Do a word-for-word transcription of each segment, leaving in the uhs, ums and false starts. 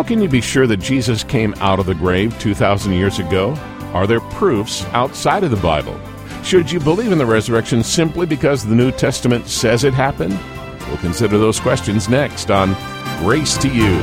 How can you be sure that Jesus came out of the grave two thousand years ago? Are there proofs outside of the Bible? Should you believe in the resurrection simply because the New Testament says it happened? We'll consider those questions next on Grace to You.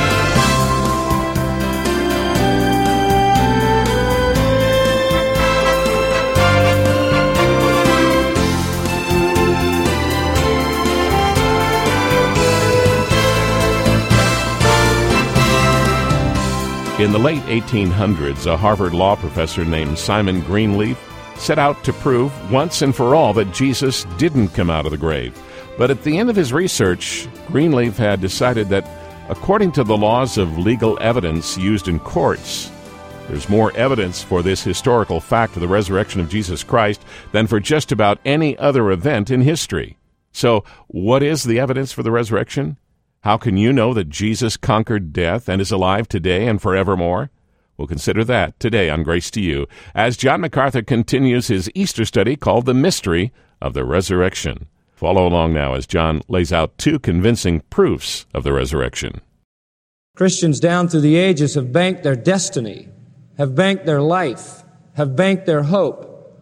In the late eighteen hundreds, a Harvard law professor named Simon Greenleaf set out to prove once and for all that Jesus didn't come out of the grave. But at the end of his research, Greenleaf had decided that, according to the laws of legal evidence used in courts, there's more evidence for this historical fact of the resurrection of Jesus Christ than for just about any other event in history. So, what is the evidence for the resurrection? How can you know that Jesus conquered death and is alive today and forevermore? We'll consider that today on Grace to You, as John MacArthur continues his Easter study called The Mystery of the Resurrection. Follow along now as John lays out two convincing proofs of the resurrection. Christians down through the ages have banked their destiny, have banked their life, have banked their hope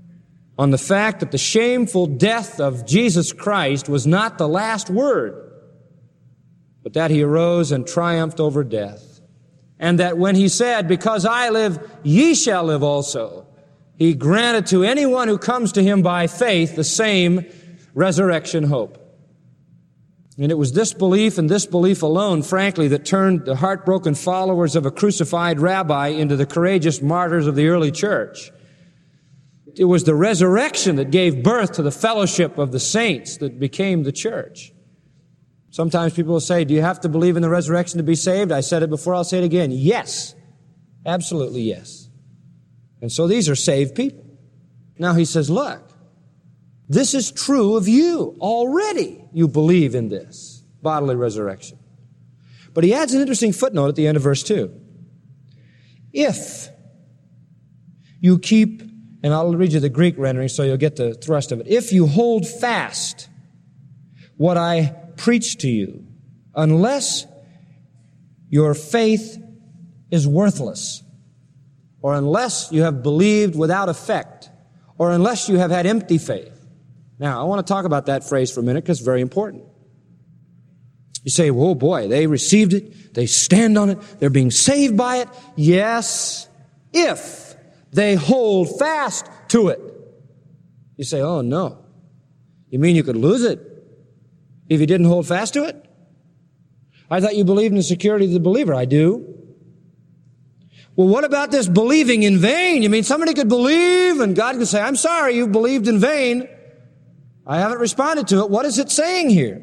on the fact that the shameful death of Jesus Christ was not the last word, but that he arose and triumphed over death. And that when he said, "Because I live, ye shall live also," he granted to anyone who comes to him by faith the same resurrection hope. And it was this belief and this belief alone, frankly, that turned the heartbroken followers of a crucified rabbi into the courageous martyrs of the early church. It was the resurrection that gave birth to the fellowship of the saints that became the church. Sometimes people will say, do you have to believe in the resurrection to be saved? I said it before, I'll say it again. Yes. Absolutely yes. And so these are saved people. Now he says, look, this is true of you already. You believe in this bodily resurrection. But he adds an interesting footnote at the end of verse two. If you keep, and I'll read you the Greek rendering so you'll get the thrust of it. If you hold fast what I preach to you, unless your faith is worthless, or unless you have believed without effect, or unless you have had empty faith. Now, I want to talk about that phrase for a minute because it's very important. You say, oh boy, they received it, they stand on it, they're being saved by it. Yes, if they hold fast to it. You say, oh no. You mean you could lose it if you didn't hold fast to it? I thought you believed in the security of the believer. I do. Well, what about this believing in vain? You mean somebody could believe and God could say, I'm sorry, you believed in vain. I haven't responded to it. What is it saying here?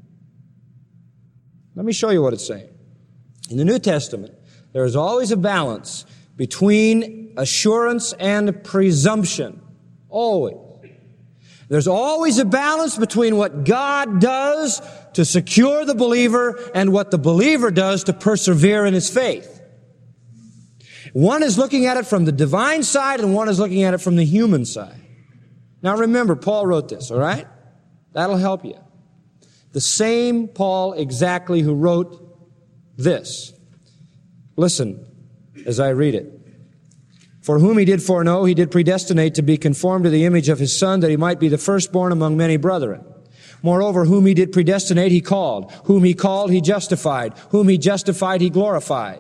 Let me show you what it's saying. In the New Testament, there is always a balance between assurance and presumption. Always. There's always a balance between what God does to secure the believer and what the believer does to persevere in his faith. One is looking at it from the divine side and one is looking at it from the human side. Now remember, Paul wrote this, all right? That'll help you. The same Paul exactly who wrote this. Listen as I read it. For whom he did foreknow, he did predestinate to be conformed to the image of his Son, that he might be the firstborn among many brethren. Moreover, whom he did predestinate, he called. Whom he called, he justified. Whom he justified, he glorified.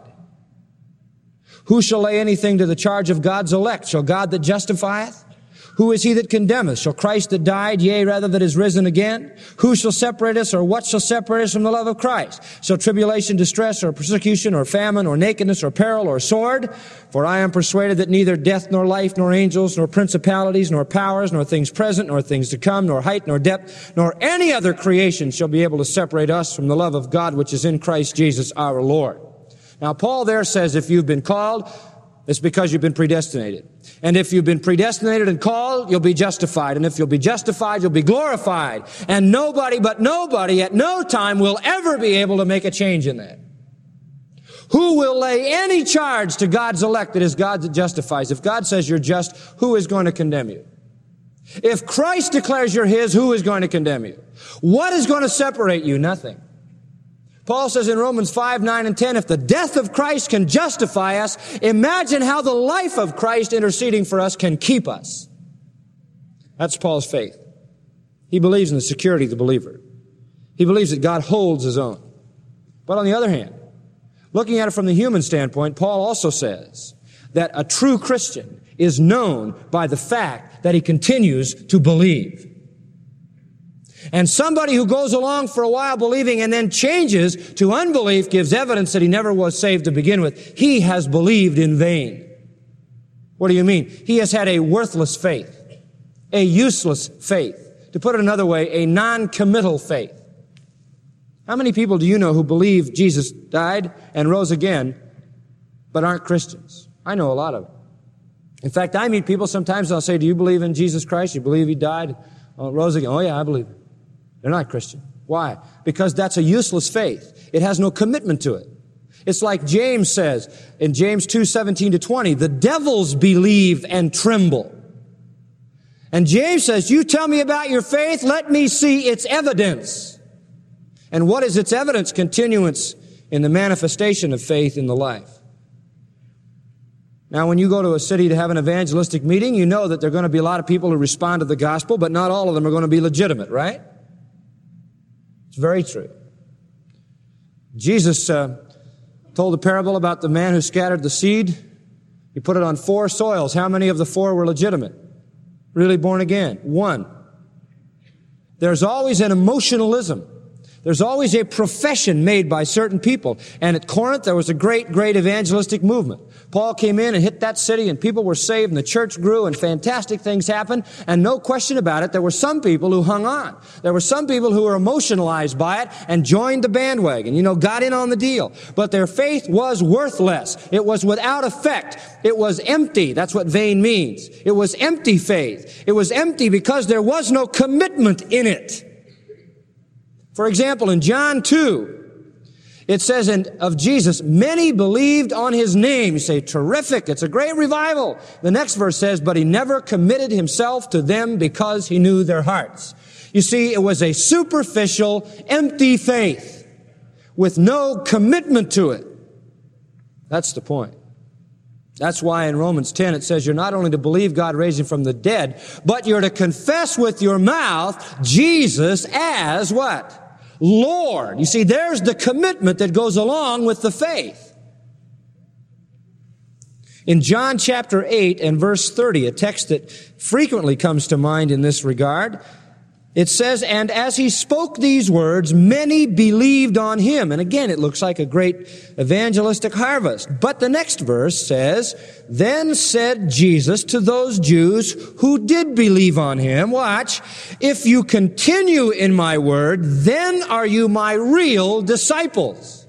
Who shall lay anything to the charge of God's elect? Shall God that justifieth? Who is he that condemneth? Shall Christ that died, yea, rather that is risen again? Who shall separate us, or what shall separate us from the love of Christ? Shall tribulation, distress, or persecution, or famine, or nakedness, or peril, or sword? For I am persuaded that neither death, nor life, nor angels, nor principalities, nor powers, nor things present, nor things to come, nor height, nor depth, nor any other creation shall be able to separate us from the love of God which is in Christ Jesus our Lord. Now, Paul there says if you've been called, it's because you've been predestinated. And if you've been predestinated and called, you'll be justified. And if you'll be justified, you'll be glorified. And nobody but nobody at no time will ever be able to make a change in that. Who will lay any charge to God's elect? It is God that justifies. If God says you're just, who is going to condemn you? If Christ declares you're His, who is going to condemn you? What is going to separate you? Nothing. Paul says in Romans five, nine, and ten, if the death of Christ can justify us, imagine how the life of Christ interceding for us can keep us. That's Paul's faith. He believes in the security of the believer. He believes that God holds his own. But on the other hand, looking at it from the human standpoint, Paul also says that a true Christian is known by the fact that he continues to believe. And somebody who goes along for a while believing and then changes to unbelief gives evidence that he never was saved to begin with. He has believed in vain. What do you mean? He has had a worthless faith, a useless faith. To put it another way, a non-committal faith. How many people do you know who believe Jesus died and rose again, but aren't Christians? I know a lot of them. In fact, I meet people sometimes, I'll say, do you believe in Jesus Christ? You believe he died, uh, rose again? Oh yeah, I believe it. They're not Christian. Why? Because that's a useless faith. It has no commitment to it. It's like James says in James two, seventeen to twenty, the devils believe and tremble. And James says, you tell me about your faith, let me see its evidence. And what is its evidence? Continuance in the manifestation of faith in the life. Now, when you go to a city to have an evangelistic meeting, you know that there are going to be a lot of people who respond to the gospel, but not all of them are going to be legitimate, right? It's very true. Jesus uh, told a parable about the man who scattered the seed. He put it on four soils. How many of the four were legitimate? Really born again? One. There's always an emotionalism. There's always a profession made by certain people. And at Corinth, there was a great, great evangelistic movement. Paul came in and hit that city, and people were saved, and the church grew, and fantastic things happened. And no question about it, there were some people who hung on. There were some people who were emotionalized by it and joined the bandwagon, you know, got in on the deal. But their faith was worthless. It was without effect. It was empty. That's what vain means. It was empty faith. It was empty because there was no commitment in it. For example, in John two, it says in, of Jesus, many believed on his name. You say, terrific, it's a great revival. The next verse says, but he never committed himself to them because he knew their hearts. You see, it was a superficial, empty faith with no commitment to it. That's the point. That's why in Romans ten it says you're not only to believe God raised him from the dead, but you're to confess with your mouth Jesus as what? Lord. You see, there's the commitment that goes along with the faith. In John chapter eight and verse thirty, a text that frequently comes to mind in this regard, it says, and as he spoke these words, many believed on him. And again, it looks like a great evangelistic harvest. But the next verse says, then said Jesus to those Jews who did believe on him, watch, if you continue in my word, then are you my real disciples.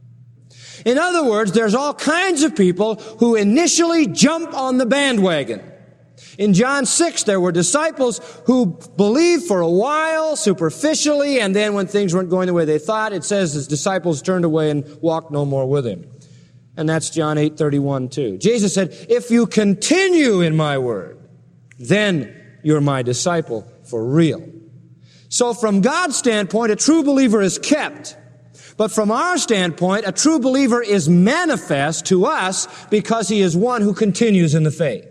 In other words, there's all kinds of people who initially jump on the bandwagon. In John six, there were disciples who believed for a while, superficially, and then when things weren't going the way they thought, it says his disciples turned away and walked no more with him. And that's John eight thirty-one too. Jesus said, if you continue in my word, then you're my disciple for real. So from God's standpoint, a true believer is kept. But from our standpoint, a true believer is manifest to us because he is one who continues in the faith.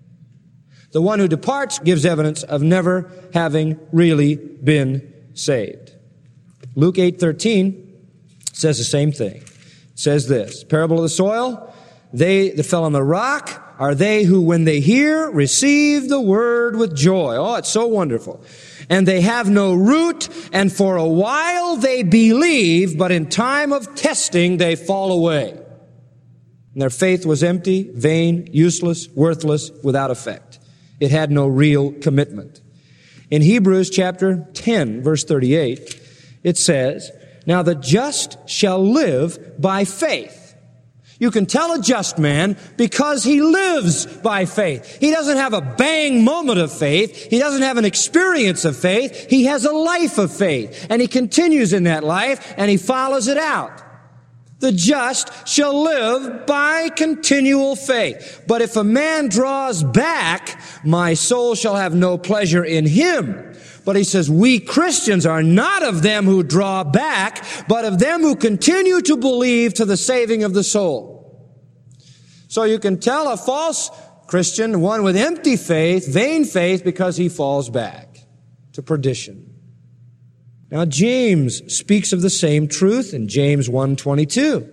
The one who departs gives evidence of never having really been saved. Luke eight thirteen says the same thing. It says this, parable of the soil, they that fell on the rock are they who, when they hear, receive the word with joy. Oh, it's so wonderful. And they have no root, and for a while they believe, but in time of testing they fall away. And their faith was empty, vain, useless, worthless, without effect. It had no real commitment. In Hebrews chapter ten, verse thirty-eight, it says, now the just shall live by faith. You can tell a just man because he lives by faith. He doesn't have a bang moment of faith. He doesn't have an experience of faith. He has a life of faith. And he continues in that life and he follows it out. The just shall live by continual faith. But if a man draws back, my soul shall have no pleasure in him. But he says, we Christians are not of them who draw back, but of them who continue to believe to the saving of the soul. So you can tell a false Christian, one with empty faith, vain faith, because he falls back to perdition. Now James speaks of the same truth in James one twenty-two.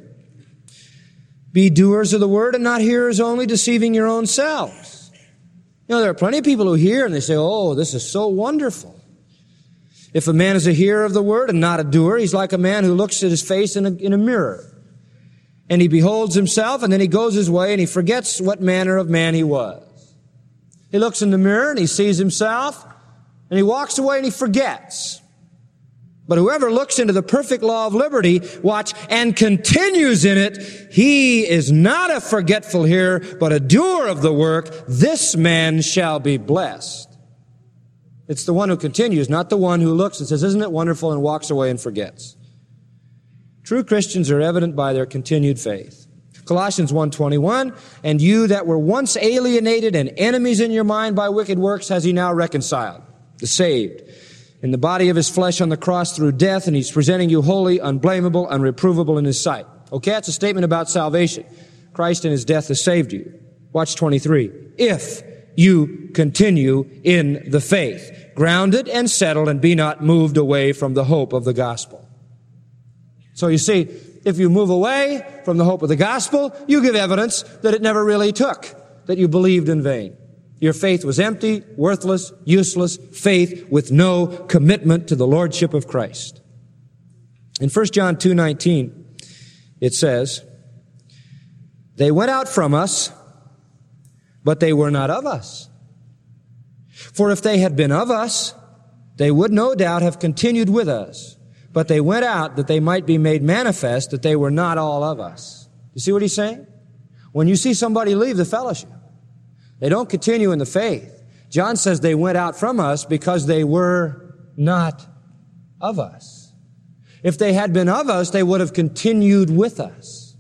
Be doers of the word and not hearers only, deceiving your own selves. You know, there are plenty of people who hear and they say, oh, this is so wonderful. If a man is a hearer of the word and not a doer, he's like a man who looks at his face in a, in a mirror. And he beholds himself, and then he goes his way, and he forgets what manner of man he was. He looks in the mirror, and he sees himself, and he walks away, and he forgets. But whoever looks into the perfect law of liberty, watch, and continues in it, he is not a forgetful hearer, but a doer of the work. This man shall be blessed. It's the one who continues, not the one who looks and says, isn't it wonderful, and walks away and forgets. True Christians are evident by their continued faith. Colossians one twenty-one, and you that were once alienated and enemies in your mind by wicked works has he now reconciled, the saved, in the body of his flesh on the cross through death, and he's presenting you holy, unblameable, unreprovable in his sight. Okay, that's a statement about salvation. Christ in his death has saved you. Watch twenty-three. If you continue in the faith, grounded and settled, and be not moved away from the hope of the gospel. So you see, if you move away from the hope of the gospel, you give evidence that it never really took, that you believed in vain. Your faith was empty, worthless, useless, faith with no commitment to the lordship of Christ. In First John two nineteen, it says, they went out from us, but they were not of us. For if they had been of us, they would no doubt have continued with us. But they went out that they might be made manifest that they were not all of us. You see what he's saying? When you see somebody leave the fellowship, they don't continue in the faith. John says they went out from us because they were not of us. If they had been of us, they would have continued with us.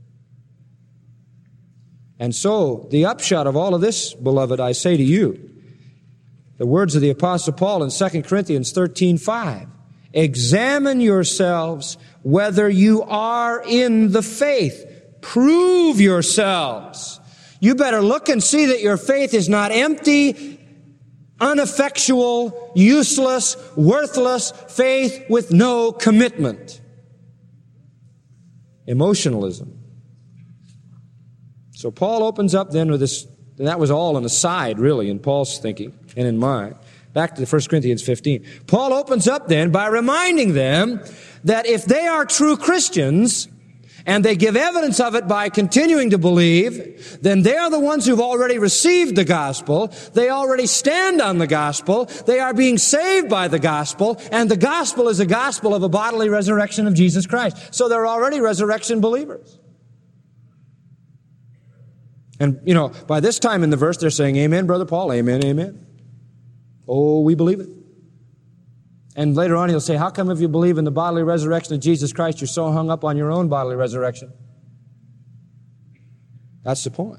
And so, the upshot of all of this, beloved, I say to you, the words of the Apostle Paul in Second Corinthians thirteen five. Examine yourselves whether you are in the faith. Prove yourselves. You better look and see that your faith is not empty, ineffectual, useless, worthless faith with no commitment. Emotionalism. So Paul opens up then with this, and that was all an aside really in Paul's thinking and in mine. Back to First Corinthians fifteen. Paul opens up then by reminding them that if they are true Christians, and they give evidence of it by continuing to believe, then they're the ones who've already received the gospel. They already stand on the gospel. They are being saved by the gospel, and the gospel is a gospel of a bodily resurrection of Jesus Christ. So they're already resurrection believers. And, you know, by this time in the verse, they're saying, amen, Brother Paul, amen, amen. Oh, we believe it. And later on he'll say, how come if you believe in the bodily resurrection of Jesus Christ, you're so hung up on your own bodily resurrection? That's the point.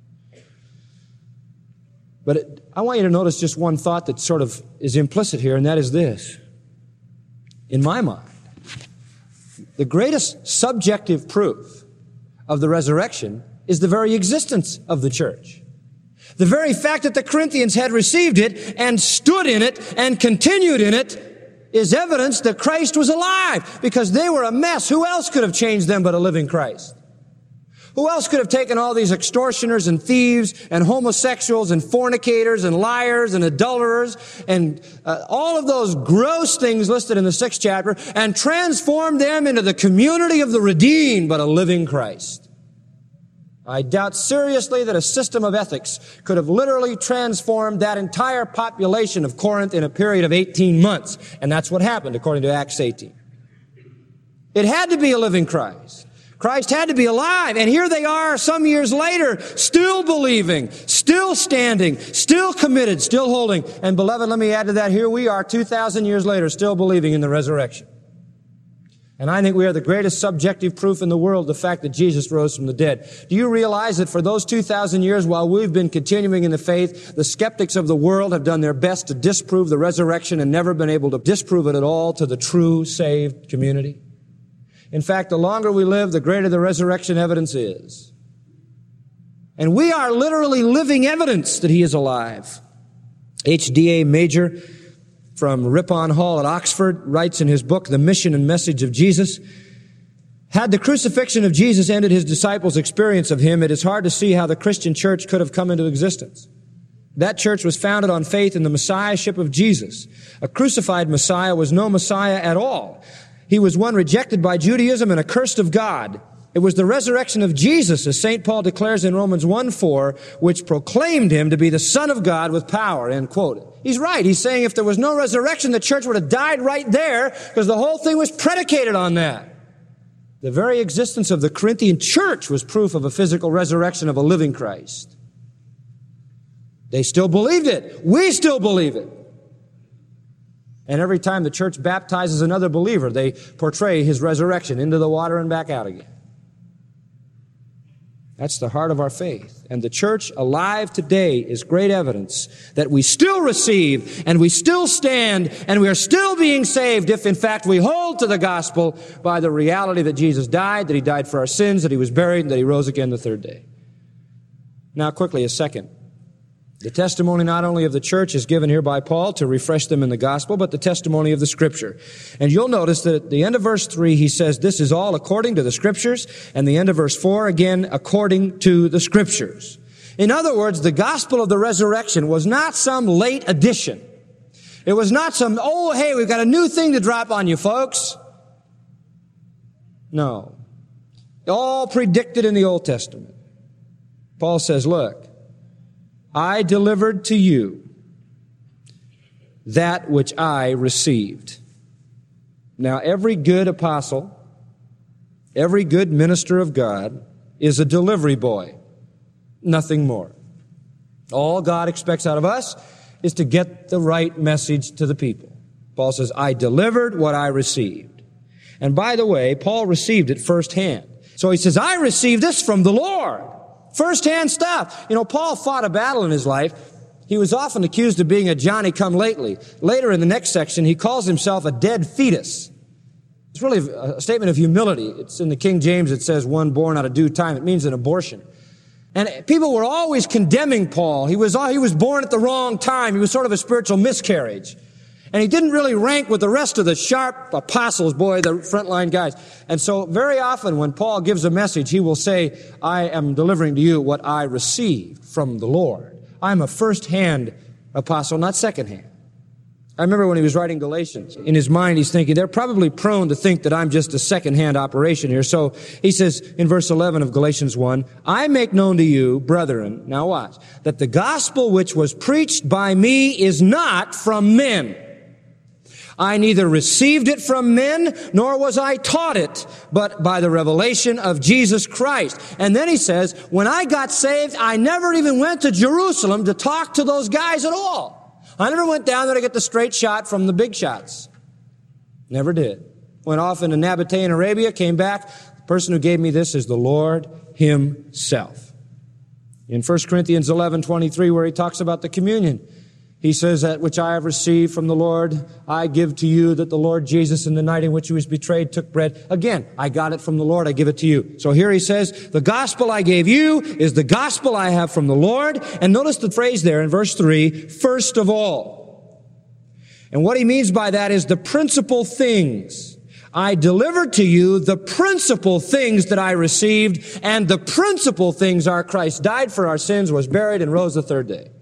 But it, I want you to notice just one thought that sort of is implicit here, and that is this. In my mind, the greatest subjective proof of the resurrection is the very existence of the church. The very fact that the Corinthians had received it and stood in it and continued in it is evidence that Christ was alive, because they were a mess. Who else could have changed them but a living Christ? Who else could have taken all these extortioners and thieves and homosexuals and fornicators and liars and adulterers and uh, all of those gross things listed in the sixth chapter and transformed them into the community of the redeemed but a living Christ? I doubt seriously that a system of ethics could have literally transformed that entire population of Corinth in a period of eighteen months. And that's what happened according to Acts eighteen. It had to be a living Christ. Christ had to be alive. And here they are some years later, still believing, still standing, still committed, still holding. And beloved, let me add to that, here we are two thousand years later, still believing in the resurrection. And I think we are the greatest subjective proof in the world, the fact that Jesus rose from the dead. Do you realize that for those two thousand years while we've been continuing in the faith, the skeptics of the world have done their best to disprove the resurrection and never been able to disprove it at all to the true saved community? In fact, the longer we live, the greater the resurrection evidence is. And we are literally living evidence that He is alive. H D A Major from Ripon Hall at Oxford writes in his book, The Mission and Message of Jesus, had the crucifixion of Jesus ended His disciples' experience of Him, it is hard to see how the Christian church could have come into existence. That church was founded on faith in the Messiahship of Jesus. A crucified Messiah was no Messiah at all. He was one rejected by Judaism and accursed of God. It was the resurrection of Jesus, as Saint Paul declares in Romans one four, which proclaimed Him to be the Son of God with power, end quote. He's right. He's saying if there was no resurrection, the church would have died right there because the whole thing was predicated on that. The very existence of the Corinthian church was proof of a physical resurrection of a living Christ. They still believed it. We still believe it. And every time the church baptizes another believer, they portray His resurrection into the water and back out again. That's the heart of our faith. And the church alive today is great evidence that we still receive and we still stand and we are still being saved if in fact we hold to the gospel by the reality that Jesus died, that He died for our sins, that He was buried, and that He rose again the third day. Now quickly, a second. The testimony not only of the church is given here by Paul to refresh them in the gospel, but the testimony of the Scripture. And you'll notice that at the end of verse three, he says, this is all according to the Scriptures. And the end of verse four, again, according to the Scriptures. In other words, the gospel of the resurrection was not some late addition. It was not some, oh, hey, we've got a new thing to drop on you, folks. No. All predicted in the Old Testament. Paul says, look, I delivered to you that which I received. Now, every good apostle, every good minister of God is a delivery boy. Nothing more. All God expects out of us is to get the right message to the people. Paul says, I delivered what I received. And by the way, Paul received it firsthand. So he says, I received this from the Lord. First-hand stuff. You know, Paul fought a battle in his life. He was often accused of being a Johnny-come-lately. Later in the next section, he calls himself a dead fetus. It's really a statement of humility. It's in the King James, it says one born out of due time. It means an abortion. And people were always condemning Paul. He was, he was born at the wrong time. He was sort of a spiritual miscarriage. And he didn't really rank with the rest of the sharp apostles, boy, the frontline guys. And so very often when Paul gives a message, he will say, I am delivering to you what I received from the Lord. I'm a first-hand apostle, not second-hand. I remember when he was writing Galatians, in his mind he's thinking, they're probably prone to think that I'm just a second-hand operation here. So he says in verse eleven of Galatians one, I make known to you, brethren, now watch, that the gospel which was preached by me is not from men. I neither received it from men, nor was I taught it, but by the revelation of Jesus Christ. And then he says, when I got saved, I never even went to Jerusalem to talk to those guys at all. I never went down there to get the straight shot from the big shots. Never did. Went off into Nabatea in Arabia, came back. The person who gave me this is the Lord Himself. In First Corinthians eleven twenty-three, where he talks about the communion, he says, that which I have received from the Lord, I give to you, that the Lord Jesus in the night in which He was betrayed took bread. Again, I got it from the Lord, I give it to you. So here he says, the gospel I gave you is the gospel I have from the Lord. And notice the phrase there in verse three, first of all. And what he means by that is the principal things. I delivered to you the principal things that I received, and the principal things are Christ died for our sins, was buried, and rose the third day.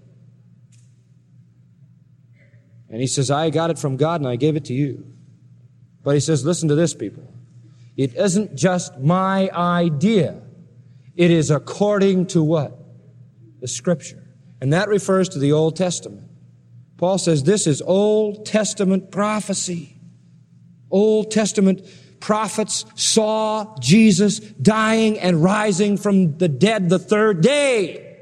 And he says, I got it from God and I gave it to you. But he says, listen to this, people. It isn't just my idea. It is according to what? The Scripture. And that refers to the Old Testament. Paul says this is Old Testament prophecy. Old Testament prophets saw Jesus dying and rising from the dead the third day.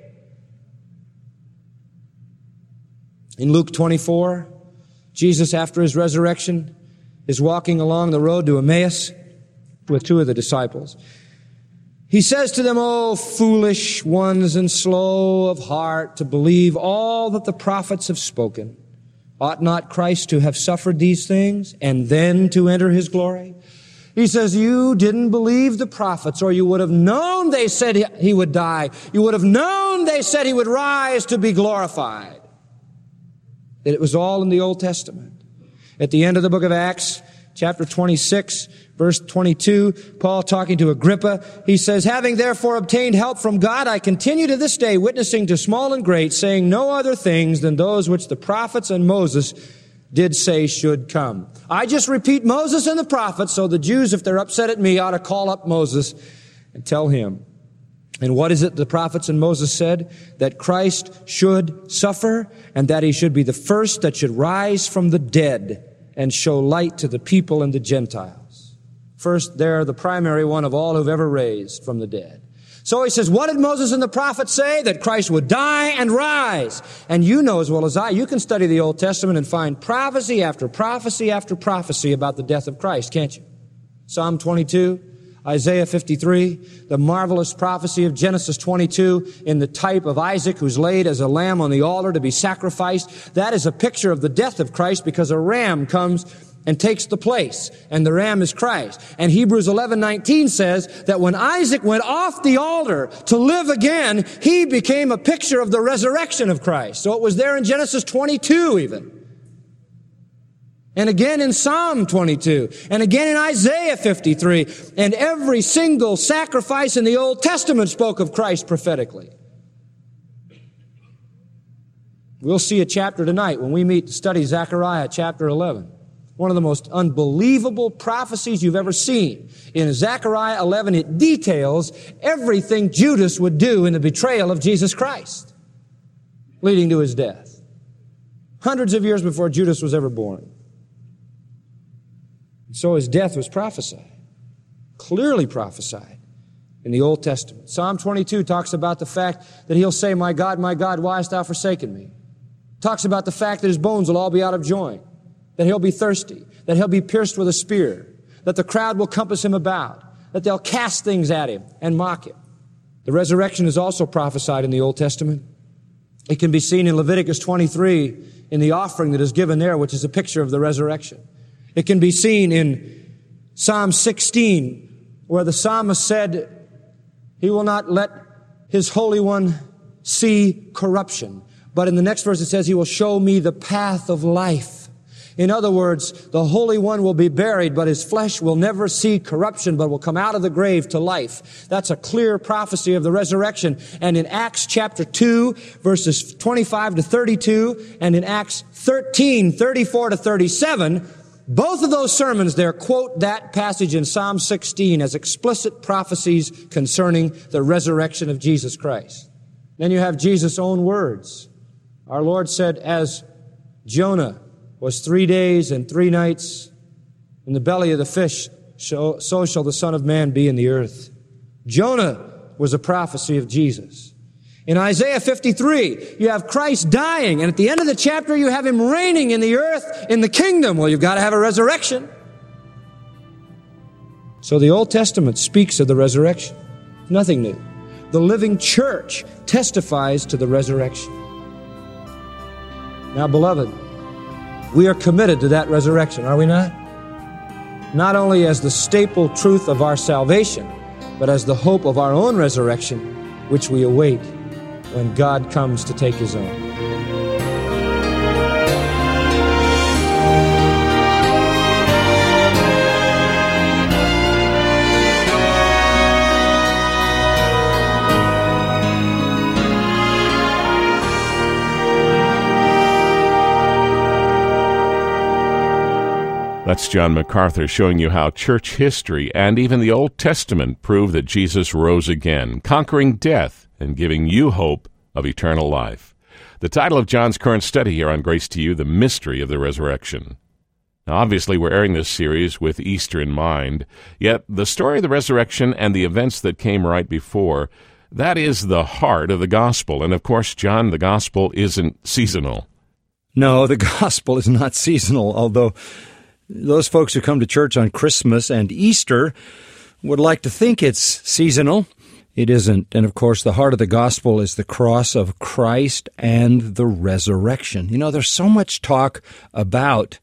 In Luke twenty-four, Jesus, after His resurrection, is walking along the road to Emmaus. with two of the disciples. He says to them, "O foolish ones and slow of heart to believe all that the prophets have spoken. Ought not Christ to have suffered these things and then to enter his glory?" He says, you didn't believe the prophets, or you would have known they said he would die. You would have known they said he would rise to be glorified. That it was all in the Old Testament. At the end of the book of Acts, chapter twenty-six, verse twenty-two, Paul talking to Agrippa, he says, "Having therefore obtained help from God, I continue to this day witnessing to small and great, saying no other things than those which the prophets and Moses did say should come." I just repeat Moses and the prophets, so the Jews, if they're upset at me, ought to call up Moses and tell him. And what is it the prophets and Moses said? That Christ should suffer, and that he should be the first that should rise from the dead and show light to the people and the Gentiles. First, they're the primary one of all who've ever raised from the dead. So he says, what did Moses and the prophets say? That Christ would die and rise. And you know as well as I, you can study the Old Testament and find prophecy after prophecy after prophecy about the death of Christ, can't you? Psalm twenty-two, Isaiah fifty-three, the marvelous prophecy of Genesis twenty-two in the type of Isaac who's laid as a lamb on the altar to be sacrificed. That is a picture of the death of Christ because a ram comes and takes the place, and the ram is Christ. And Hebrews eleven nineteen says that when Isaac went off the altar to live again, he became a picture of the resurrection of Christ. So it was there in Genesis twenty-two even. And again in Psalm twenty-two, and again in Isaiah fifty-three, and every single sacrifice in the Old Testament spoke of Christ prophetically. We'll see a chapter tonight when we meet to study Zechariah chapter eleven. One of the most unbelievable prophecies you've ever seen. In Zechariah eleven, it details everything Judas would do in the betrayal of Jesus Christ, leading to his death. Hundreds of years before Judas was ever born. So his death was prophesied, clearly prophesied in the Old Testament. Psalm twenty-two talks about the fact that he'll say, "My God, my God, why hast thou forsaken me?" Talks about the fact that his bones will all be out of joint, that he'll be thirsty, that he'll be pierced with a spear, that the crowd will compass him about, that they'll cast things at him and mock him. The resurrection is also prophesied in the Old Testament. It can be seen in Leviticus twenty-three in the offering that is given there, which is a picture of the resurrection. It can be seen in Psalm sixteen, where the psalmist said, he will not let his Holy One see corruption. But in the next verse it says, he will show me the path of life. In other words, the Holy One will be buried, but his flesh will never see corruption, but will come out of the grave to life. That's a clear prophecy of the resurrection. And in Acts chapter two, verses twenty-five to thirty-two, and in Acts thirteen, thirty-four to thirty-seven, both of those sermons there quote that passage in Psalm sixteen as explicit prophecies concerning the resurrection of Jesus Christ. Then you have Jesus' own words. Our Lord said, as Jonah was three days and three nights in the belly of the fish, so shall the Son of Man be in the earth. Jonah was a prophecy of Jesus. In Isaiah fifty-three, you have Christ dying, and at the end of the chapter, you have him reigning in the earth, in the kingdom. Well, you've got to have a resurrection. So the Old Testament speaks of the resurrection. Nothing new. The living church testifies to the resurrection. Now, beloved, we are committed to that resurrection, are we not? Not only as the staple truth of our salvation, but as the hope of our own resurrection, which we await when God comes to take his own. That's John MacArthur showing you how church history and even the Old Testament prove that Jesus rose again, conquering death and giving you hope of eternal life. The title of John's current study here on Grace to You, The Mystery of the Resurrection. Now, obviously, we're airing this series with Easter in mind, yet the story of the resurrection and the events that came right before, that is the heart of the gospel. And, of course, John, the gospel isn't seasonal. No, the gospel is not seasonal, although those folks who come to church on Christmas and Easter would like to think it's seasonal. It isn't. And of course, the heart of the gospel is the cross of Christ and the resurrection. You know, there's so much talk about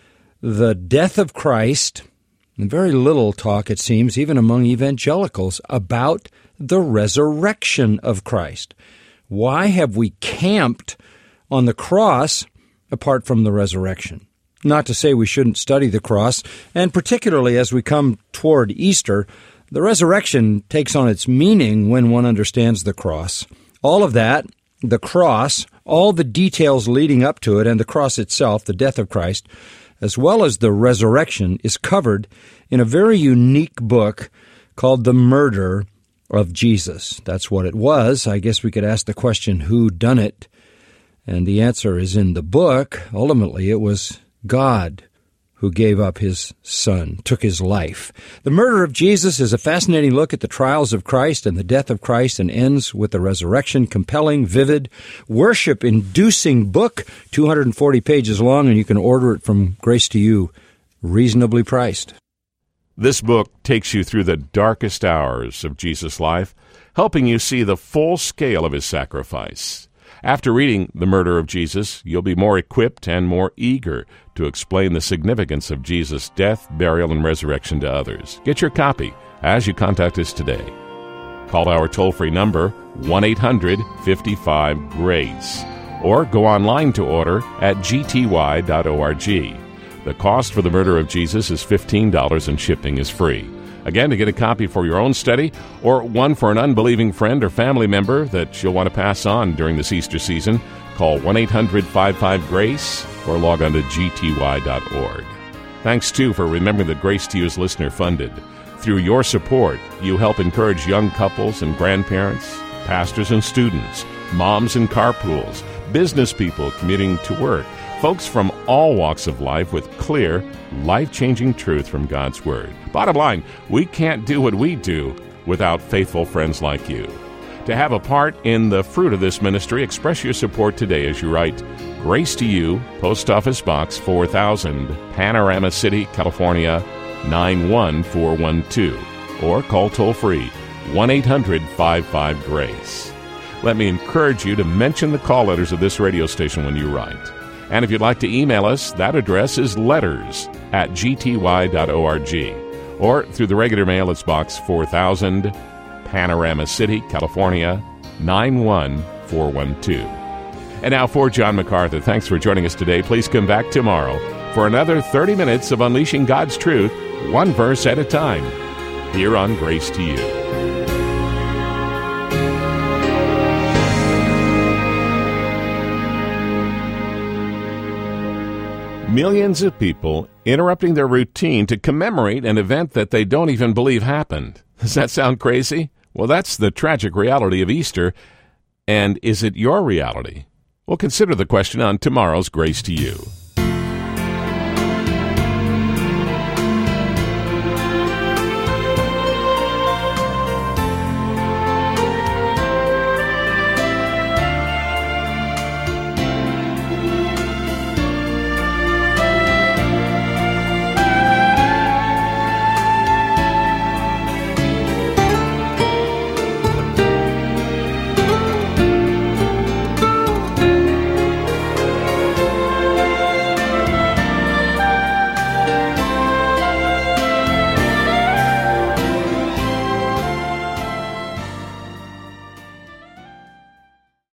the death of Christ, and very little talk, it seems, even among evangelicals, about the resurrection of Christ. Why have we camped on the cross apart from the resurrection? Not to say we shouldn't study the cross, and particularly as we come toward Easter, the resurrection takes on its meaning when one understands the cross. All of that, the cross, all the details leading up to it, and the cross itself, the death of Christ, as well as the resurrection, is covered in a very unique book called The Murder of Jesus. That's what it was. I guess we could ask the question, who done it? And the answer is in the book. Ultimately, it was God who gave up his son, took his life. The Murder of Jesus is a fascinating look at the trials of Christ and the death of Christ, and ends with the resurrection. Compelling, vivid, worship-inducing book, two hundred forty pages long, and you can order it from Grace to You, reasonably priced. This book takes you through the darkest hours of Jesus' life, helping you see the full scale of his sacrifice. After reading The Murder of Jesus, you'll be more equipped and more eager to explain the significance of Jesus' death, burial, and resurrection to others. Get your copy as you contact us today. Call our toll-free number, one eight hundred fifty-five GRACE, or go online to order at g t y dot org. The cost for The Murder of Jesus is fifteen dollars and shipping is free. Again, to get a copy for your own study or one for an unbelieving friend or family member that you'll want to pass on during this Easter season, call one eight hundred fifty-five GRACE or log on to g t y dot org. Thanks, too, for remembering that Grace to You is listener-funded. Through your support, you help encourage young couples and grandparents, pastors and students, moms in carpools, business people commuting to work, folks from all walks of life with clear, life-changing truth from God's Word. Bottom line, we can't do what we do without faithful friends like you. To have a part in the fruit of this ministry, express your support today as you write Grace to You, Post Office Box four thousand, Panorama City, California, nine one four one two, or call toll-free one eight hundred fifty-five GRACE. Let me encourage you to mention the call letters of this radio station when you write. And if you'd like to email us, that address is letters at g t y dot org. Or through the regular mail, it's Box four thousand, Panorama City, California, nine one four one two. And now for John MacArthur, thanks for joining us today. Please come back tomorrow for another thirty minutes of unleashing God's truth, one verse at a time, here on Grace to You. Millions of people interrupting their routine to commemorate an event that they don't even believe happened. Does that sound crazy? Well, that's the tragic reality of Easter. And is it your reality? Well, consider the question on tomorrow's Grace to You.